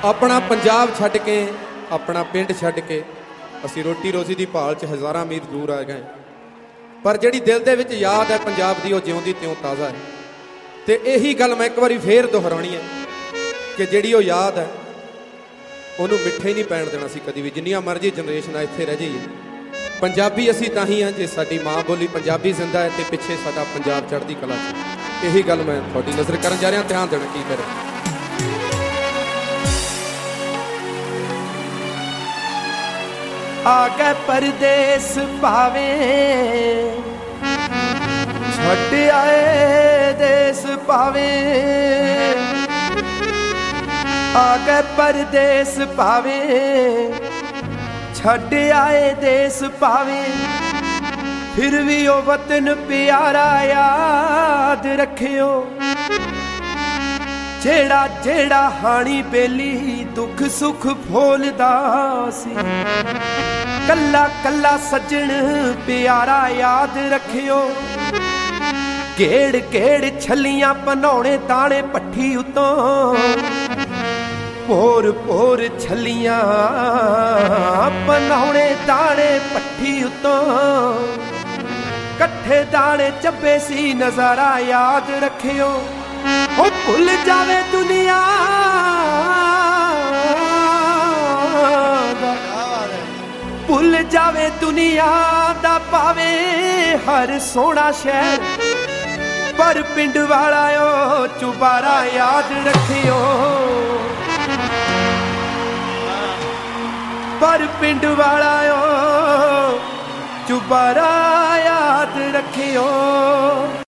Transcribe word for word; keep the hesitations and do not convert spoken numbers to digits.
अपना पंजाब छड्ड के अपना पिंड छड्ड के असी रोटी रोजी की भाल च हज़ारां मील दूर आ गए, पर जिहड़ी दिल दे विच याद है पंजाब दी, ओह जिउंदी त्यों ताज़ा है। तो यही गल मैं एक बारी फेर दोहरानी है कि जिहड़ी ओह याद है उहनूं मिठे ही नहीं पैण देना सी कदी भी, जिन्नियां मर्जी जनरेशन इत्थे रह जाइए। पंजाबी असी तां ही हाँ जे साडी माँ बोली पंजाबी जिंदा है तो पिछे साडा पंजाब चढ़दी कला च। यही गल मैं तुहाडी नज़र करन जा रहा, ध्यान देना की करे। आ गए परदेस पावे छड्ड आए देस पावे, आ गए परदेस पावे छड्ड आए देस पावे, फिर भी ओ वतन प्यारा याद रखियो। जेड़ा जेड़ा हानी बेली दुख सुख फोलदा सी, कल्ला कल्ला सज्जन प्यारा याद रखियो। गेड़ गेड़ छलियां पनौने ताने पट्ठी उतों, पोर पोर छलियां पनौने ताने पट्ठी उतों, कट्ठे दाने चब्बे सी नजारा याद रखियो। ओ भुल जावे दुनिया दा, भुल जावे दुनिया दा पावे हर सोहना शहर, पर पिंड वाला ओ चुबारा याद रखियो। पर पिंड वाला ओ चुबारा याद रखियो।